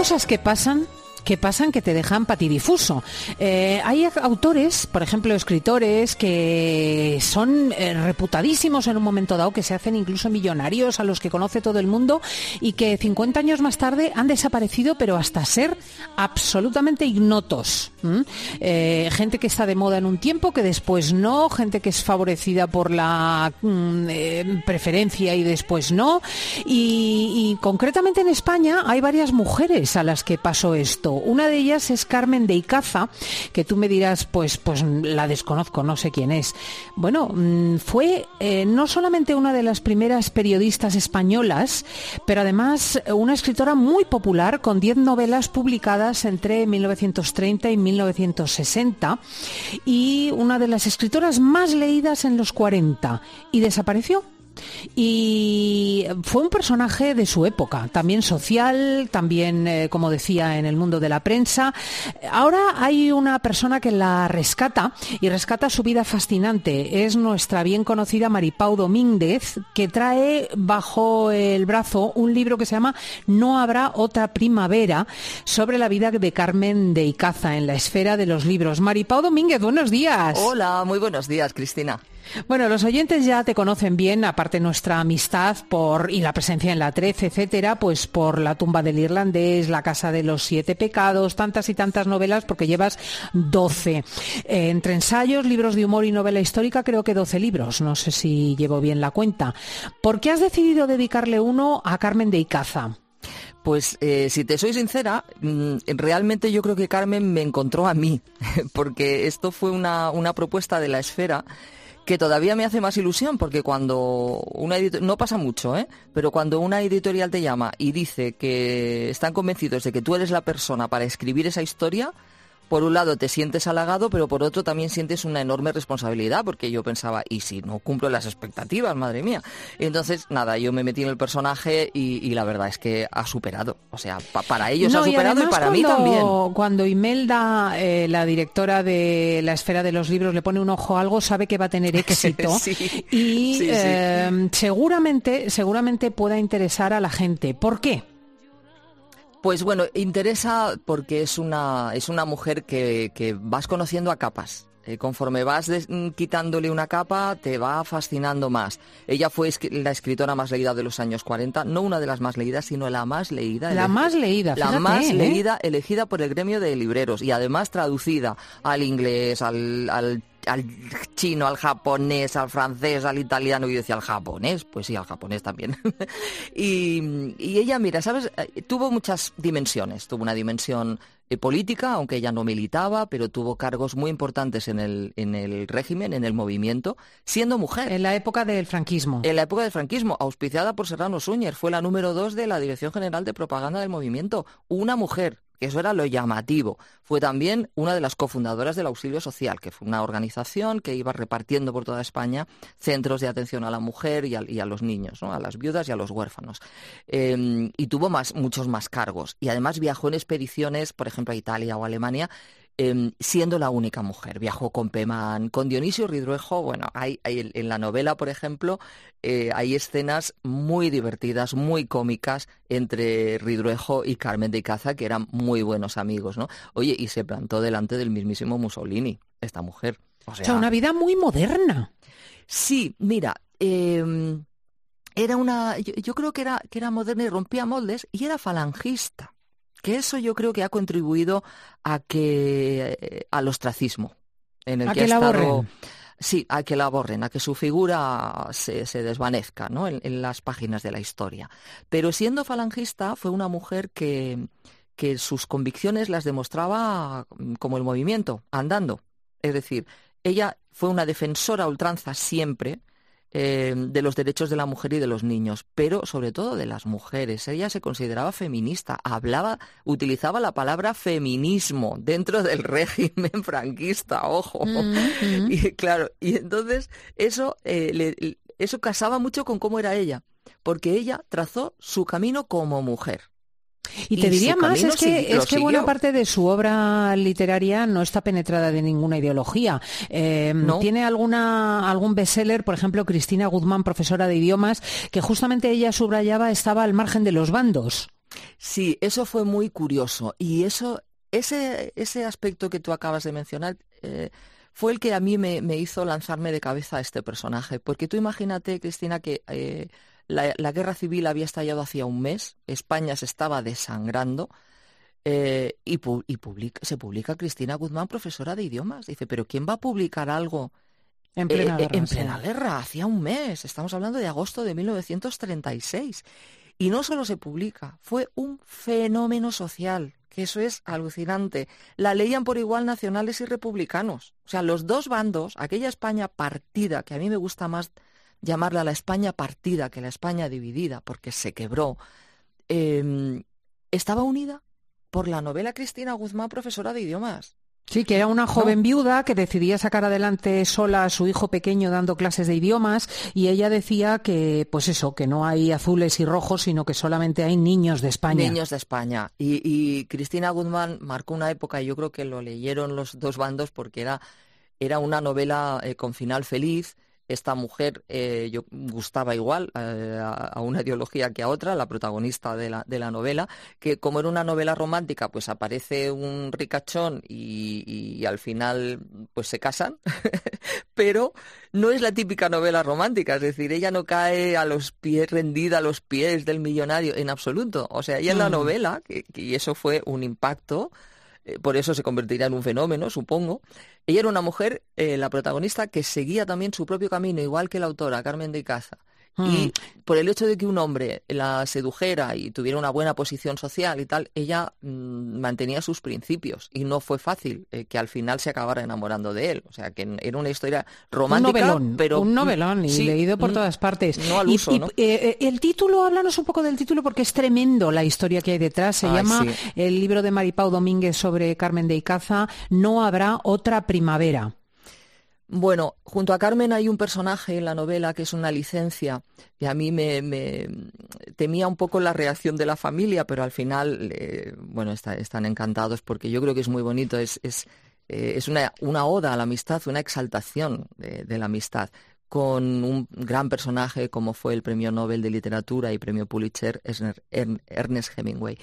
cosas que pasan que te dejan patidifuso. Hay autores, por ejemplo, escritores que son reputadísimos en un momento dado, que se hacen incluso millonarios, a los que conoce todo el mundo, y que 50 años más tarde han desaparecido, pero hasta ser absolutamente ignotos. Gente que está de moda en un tiempo, que después no, gente que es favorecida por la preferencia y después no. Y concretamente en España hay varias mujeres a las que pasó esto. Una de ellas es Carmen de Icaza, que tú me dirás, pues la desconozco, no sé quién es. Bueno, fue no solamente una de las primeras periodistas españolas, pero además una escritora muy popular, con 10 novelas publicadas entre 1930 y 1960, y una de las escritoras más leídas en los 40, y desapareció. Y fue un personaje de su época, también social, también, como decía, en el mundo de la prensa. Ahora hay una persona que la rescata, y rescata su vida fascinante. Es nuestra bien conocida Mari Pau Domínguez, que trae bajo el brazo un libro que se llama No habrá otra primavera, sobre la vida de Carmen de Icaza en la esfera de los libros. Mari Pau Domínguez, buenos días. Hola, muy buenos días, Cristina. Bueno, los oyentes ya te conocen bien, aparte nuestra amistad y la presencia en La 13, etcétera, pues por La tumba del irlandés, La casa de los 7 pecados, tantas y tantas novelas, porque llevas 12. Entre ensayos, libros de humor y novela histórica, creo que 12 libros, no sé si llevo bien la cuenta. ¿Por qué has decidido dedicarle uno a Carmen de Icaza? Pues si te soy sincera, realmente yo creo que Carmen me encontró a mí, porque esto fue una propuesta de La Esfera que todavía me hace más ilusión, porque cuando no pasa mucho, pero cuando una editorial te llama y dice que están convencidos de que tú eres la persona para escribir esa historia, por un lado te sientes halagado, pero por otro también sientes una enorme responsabilidad, porque yo pensaba, ¿y si no cumplo las expectativas, madre mía? Entonces, nada, yo me metí en el personaje y la verdad es que ha superado. O sea, para ellos ha superado y para mí también. Cuando Imelda, la directora de La Esfera de los Libros, le pone un ojo a algo, sabe que va a tener éxito. Sí. Y seguramente pueda interesar a la gente. ¿Por qué? Pues bueno, interesa porque es una mujer que vas conociendo a capas. Conforme vas quitándole una capa, te va fascinando más. Ella fue la escritora más leída de los años 40, no una de las más leídas, sino la más leída. La más leída, fíjate, la más leída, elegida por el gremio de libreros y además traducida al inglés, al chino, al japonés, al francés, al italiano. Y yo decía, ¿al japonés? Pues sí, al japonés también. y ella, mira, ¿sabes? Tuvo muchas dimensiones. Tuvo una dimensión política, aunque ella no militaba, pero tuvo cargos muy importantes en el régimen, en el movimiento, siendo mujer. En la época del franquismo. En la época del franquismo, auspiciada por Serrano Suñer. Fue la número 2 de la Dirección General de Propaganda del Movimiento. Una mujer. Que eso era lo llamativo. Fue también una de las cofundadoras del Auxilio Social, que fue una organización que iba repartiendo por toda España centros de atención a la mujer y a los niños, ¿no? A las viudas y a los huérfanos. Y tuvo muchos más cargos. Y además viajó en expediciones, por ejemplo, a Italia o a Alemania, siendo la única mujer. Viajó con Pemán, con Dionisio Ridruejo. Bueno, hay en la novela, por ejemplo, hay escenas muy divertidas, muy cómicas entre Ridruejo y Carmen de Icaza, que eran muy buenos amigos, ¿no? Oye, y se plantó delante del mismísimo Mussolini, esta mujer. O sea, una vida muy moderna. Sí, mira, era yo creo que era moderna y rompía moldes, y era falangista. Que eso yo creo que ha contribuido al ostracismo en el que ha estado. Sí, a que la borren, a que su figura se desvanezca, ¿no? en las páginas de la historia. Pero siendo falangista, fue una mujer que sus convicciones las demostraba como el movimiento, andando. Es decir, ella fue una defensora a ultranza siempre de los derechos de la mujer y de los niños, pero sobre todo de las mujeres. Ella se consideraba feminista, utilizaba la palabra feminismo dentro del régimen franquista, ojo. Y claro, y entonces eso casaba mucho con cómo era ella, porque ella trazó su camino como mujer. Y te diría más, es que buena parte de su obra literaria no está penetrada de ninguna ideología. No. Tiene algún bestseller, por ejemplo, Cristina Guzmán, profesora de idiomas, que justamente ella subrayaba estaba al margen de los bandos. Sí, eso fue muy curioso. Y ese aspecto que tú acabas de mencionar fue el que a mí me hizo lanzarme de cabeza a este personaje. Porque tú imagínate, Cristina, que la guerra civil había estallado hacía un mes, España se estaba desangrando. Se publica Cristina Guzmán, profesora de idiomas. Dice, pero ¿quién va a publicar algo En plena guerra, en sí. plena guerra? Hacía un mes, estamos hablando de agosto de 1936. Y no solo se publica, fue un fenómeno social, que eso es alucinante. La leían por igual nacionales y republicanos. O sea, los dos bandos, aquella España partida, que a mí me gusta más llamarla la España partida que la España dividida, porque se quebró, estaba unida por la novela Cristina Guzmán, profesora de idiomas. Sí, que era una joven viuda que decidía sacar adelante sola a su hijo pequeño dando clases de idiomas, y ella decía que, pues eso, que no hay azules y rojos, sino que solamente hay niños de España. Niños de España. Y Cristina Guzmán marcó una época, y yo creo que lo leyeron los dos bandos porque era una novela con final feliz. Esta mujer yo gustaba igual a una ideología que a otra, la protagonista de la novela, que como era una novela romántica, pues aparece un ricachón y al final pues se casan, pero no es la típica novela romántica, es decir, ella no cae a los pies, rendida a los pies del millonario en absoluto. O sea, ella en la novela, y eso fue un impacto, por eso se convertirá en un fenómeno, supongo. Ella era una mujer, la protagonista, que seguía también su propio camino, igual que la autora, Carmen de Icaza. Y por el hecho de que un hombre la sedujera y tuviera una buena posición social y tal, ella mantenía sus principios. Y no fue fácil que al final se acabara enamorando de él. O sea, que era una historia romántica, Un novelón, y sí, leído por todas partes. No al uso, ¿no? El título, háblanos un poco del título, porque es tremendo la historia que hay detrás. Se llama, sí, el libro de Maripau Domínguez sobre Carmen de Icaza, No habrá otra primavera. Bueno, junto a Carmen hay un personaje en la novela que es una licencia, y a mí me temía un poco la reacción de la familia, pero al final, bueno, están encantados porque yo creo que es muy bonito, es una oda a la amistad, una exaltación de la amistad, con un gran personaje como fue el Premio Nobel de Literatura y Premio Pulitzer, Ernest Hemingway.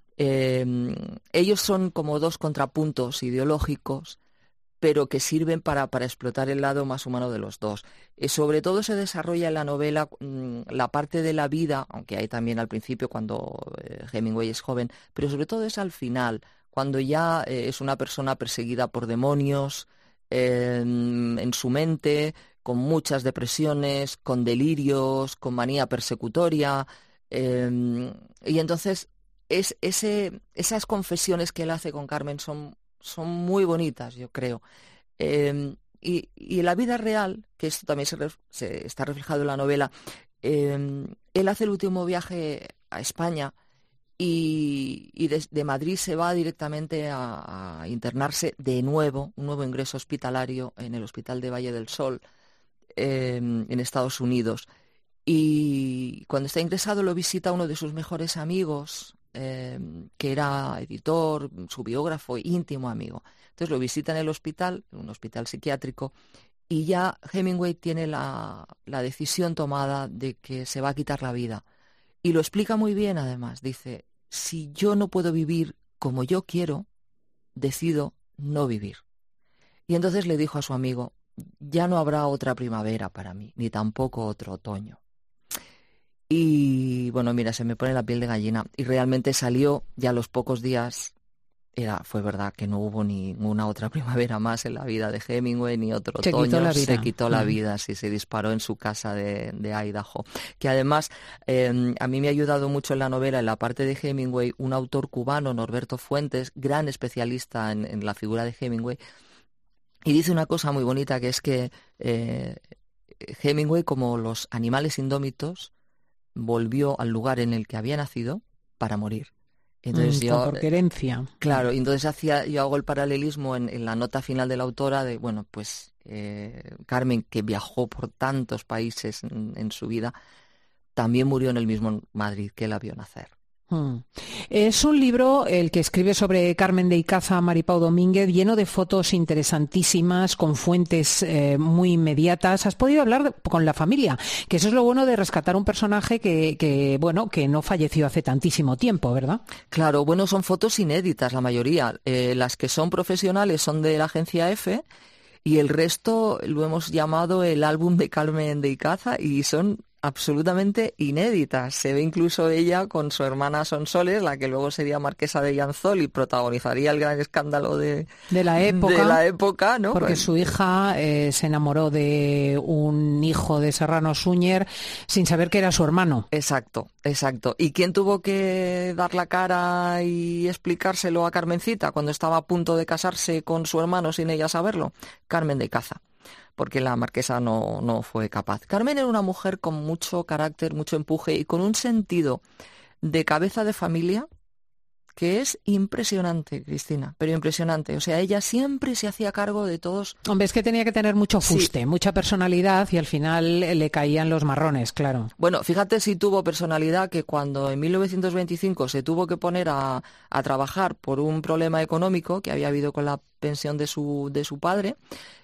Ellos son como dos contrapuntos ideológicos, pero que sirven para explotar el lado más humano de los dos. Sobre todo se desarrolla en la novela la parte de la vida, aunque hay también al principio cuando Hemingway es joven, pero sobre todo es al final, cuando ya es una persona perseguida por demonios en su mente, con muchas depresiones, con delirios, con manía persecutoria, y entonces esas confesiones que él hace con Carmen son muy bonitas, yo creo. Y en la vida real, que esto también se está reflejado en la novela, él hace el último viaje a España y de Madrid se va directamente a internarse de nuevo, un nuevo ingreso hospitalario en el Hospital de Valle del Sol, en Estados Unidos. Y cuando está ingresado lo visita uno de sus mejores amigos, que era editor, su biógrafo, íntimo amigo. Entonces lo visita en el hospital, un hospital psiquiátrico, y ya Hemingway tiene la decisión tomada de que se va a quitar la vida. Y lo explica muy bien, además. Dice, si yo no puedo vivir como yo quiero, decido no vivir. Y entonces le dijo a su amigo, ya no habrá otra primavera para mí, ni tampoco otro otoño. Y bueno, mira, se me pone la piel de gallina. Y realmente salió ya a los pocos días. Fue verdad que no hubo ninguna otra primavera más en la vida de Hemingway, ni otro otoño. Se quitó la vida, sí, se disparó en su casa de Idaho. Que además a mí me ha ayudado mucho en la novela, en la parte de Hemingway, un autor cubano, Norberto Fuentes, gran especialista en la figura de Hemingway. Y dice una cosa muy bonita, que es que Hemingway, como los animales indómitos, volvió al lugar en el que había nacido para morir. Entonces por querencia. Claro, y entonces yo hago el paralelismo en la nota final de la autora de, bueno, pues Carmen, que viajó por tantos países en su vida, también murió en el mismo Madrid que la vio nacer. Es un libro el que escribe sobre Carmen de Icaza Maripau Domínguez, lleno de fotos interesantísimas, con fuentes muy inmediatas. Has podido hablar con la familia, que eso es lo bueno de rescatar un personaje que no falleció hace tantísimo tiempo, ¿verdad? Claro, bueno, son fotos inéditas la mayoría. Las que son profesionales son de la agencia F y el resto lo hemos llamado el álbum de Carmen de Icaza y son absolutamente inéditas. Se ve incluso ella con su hermana Sonsoles, la que luego sería marquesa de Llanzol y protagonizaría el gran escándalo de la época, ¿no? Porque su hija se enamoró de un hijo de Serrano Suñer sin saber que era su hermano. Exacto. ¿Y quién tuvo que dar la cara y explicárselo a Carmencita cuando estaba a punto de casarse con su hermano sin ella saberlo? Carmen de Icaza, porque la marquesa no fue capaz. Carmen era una mujer con mucho carácter, mucho empuje y con un sentido de cabeza de familia que es impresionante, Cristina, pero impresionante. O sea, ella siempre se hacía cargo de todos. Hombre, es que tenía que tener mucho fuste, mucha personalidad y al final le caían los marrones, claro. Bueno, fíjate si tuvo personalidad que cuando en 1925 se tuvo que poner a trabajar por un problema económico que había habido con la pensión de su padre,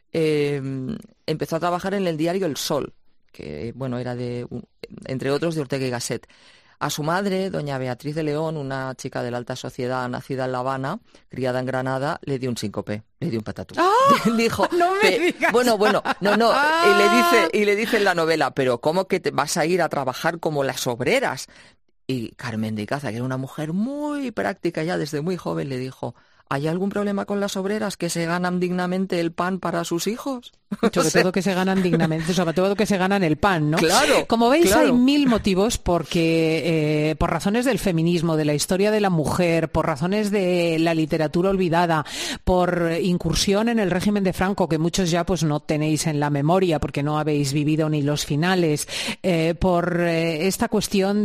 empezó a trabajar en el diario El Sol, que bueno, era entre otros de Ortega y Gasset. A su madre, doña Beatriz de León, una chica de la alta sociedad nacida en La Habana, criada en Granada, le dio un síncope, le dio un patatús. ¡Ah! Dijo, no me digas. Bueno, no. Y le dice en la novela, pero ¿cómo que te vas a ir a trabajar como las obreras? Y Carmen de Icaza, que era una mujer muy práctica ya desde muy joven, le dijo, ¿hay algún problema con las obreras que se ganan dignamente el pan para sus hijos? Sobre todo que se ganan dignamente, sobre todo que se ganan el pan, ¿no? Claro. Como veis, claro. Hay mil motivos porque por razones del feminismo, de la historia de la mujer, por razones de la literatura olvidada, por incursión en el régimen de Franco, que muchos ya pues no tenéis en la memoria porque no habéis vivido ni los finales, por esta cuestión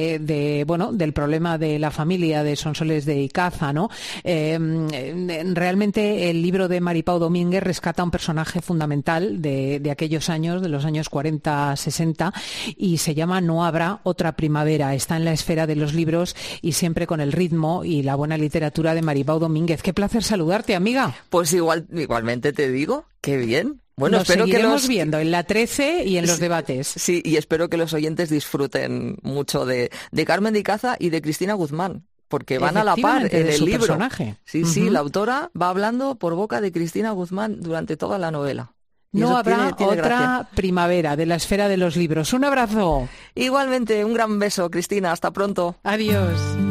del problema de la familia de Sonsoles de Icaza, ¿no? Realmente el libro de Maripau Domínguez rescata un personaje fundamental de aquellos años, de los años 40-60, y se llama No habrá otra primavera. Está en la esfera de los libros y siempre con el ritmo y la buena literatura de Maripau Domínguez. Qué placer saludarte, amiga. Pues igualmente te digo, qué bien. Bueno, nos espero seguiremos viendo en la 13 y en los debates. Sí, y espero que los oyentes disfruten mucho de Carmen de Icaza y de Cristina Guzmán, porque van a la par en el libro. Personaje. Sí, la autora va hablando por boca de Cristina Guzmán durante toda la novela. No habrá tiene otra gracia. Primavera de la esfera de los libros. Un abrazo. Igualmente, un gran beso, Cristina. Hasta pronto. Adiós.